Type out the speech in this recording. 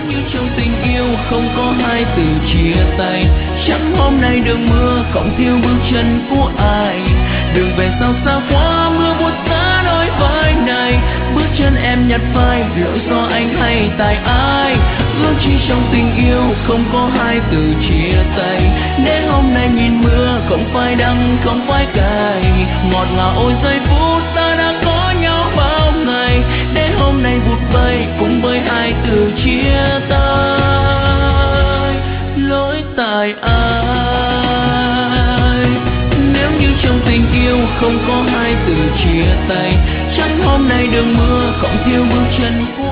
như trong tình yêu không có hai từ chia tay, chắc hôm nay đường mưa không thiếu bước chân của ai. Đường về sao xa quá, mưa buốt giá đôi vai này, bước chân em nhặt phai, lỗi do anh hay tại ai. Ước chi trong tình yêu không có hai từ chia tay, để hôm nay nhìn mưa không phải đắng không phải cay. Ngọt ngào ôi giây phút ta đã có nhau bao ngày, để hôm nay vụt bay cùng với hai từ chia tay. Lỗi tại ai? Nếu như trong tình yêu không có hai từ chia tay, chắc hôm nay đường mưa không thiếu bước chân của